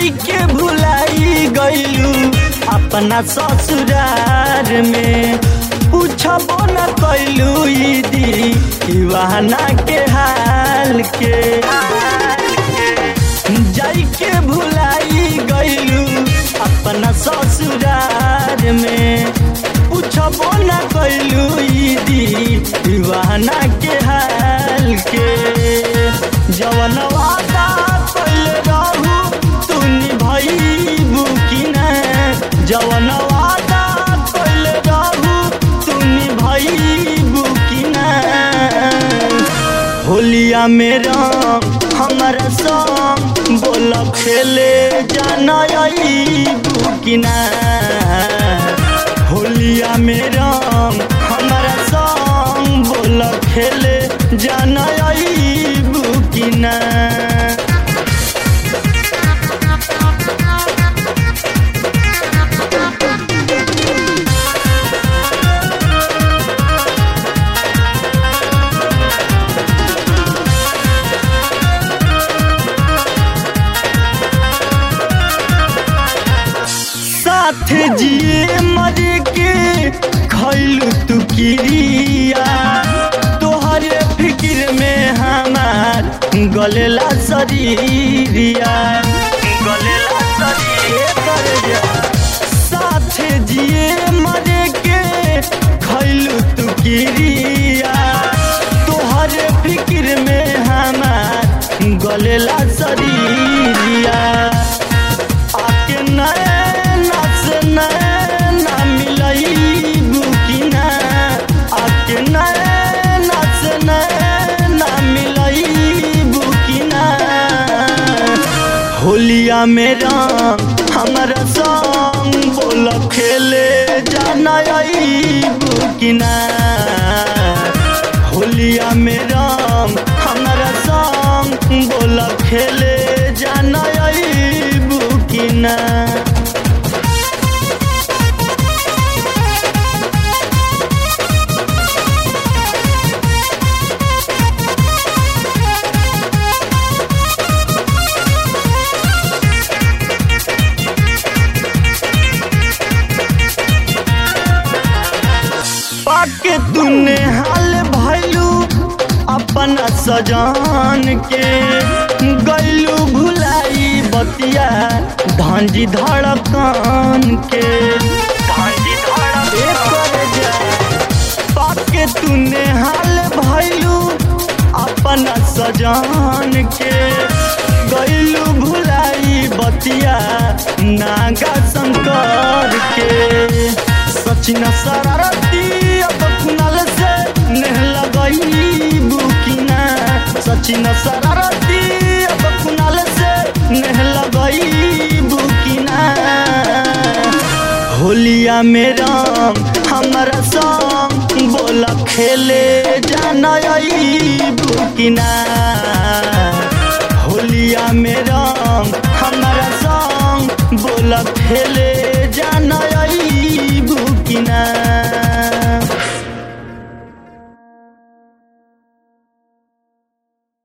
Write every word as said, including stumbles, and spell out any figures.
जाई के भुलाई गईलू अपना ससुरार में, पूछबो न कैलू दीवाना के हाल के। जाई के भुलाई गईलू अपना ससुरार में, पूछबो न कैलू दीवाना के हाल के। जवन वादा कैले रहू तू निभईबू कि ना, जवन वादा कैले रहू तू निभईबू कि ना। होलिया मेरा हमारा संग बोल खेले जाना आईबू कि ना। होलिया मेरा हमारा संग बोल खेले जाना आईबू कि ना। साथ जिए मरे के खैलू तू किरिया, तोहरे फिक्र में हमार गलेला शरीरिया, गलेला शरीरिया। साथ जिए मरे के खैलू तू किरिया, तोहरे फिक्र में हमार गलेला शरीरिया। आके नैना से नैना मिलईबू कि ना, आके नैना से नैना मिलईबू कि ना। होलिया मेरा हमारा संग बोल खेले जाना आईबू कि ना। होलिया मेरा हमारा संग बोल खेले जाना आईबू कि ना। पाके तूने हाल भैलू अपना सजान के, गैलू भुलाई बतिया धांजी धड़कन के। पाके तूने हाल भैलू अपना सजान के, गैलू भुलाई बतिया नागा शंकर के। सचिन शरारती अब कुनाल से नेह लगईबू कि ना, सचिन शरारती अब कुनाल से नेह लगईबू कि ना। होलिया मेरा हमारा संग बोल खेले जाना आईबू कि ना। होलिया मेरा हमारा संग बोल खेले जाना आईबू कि ना।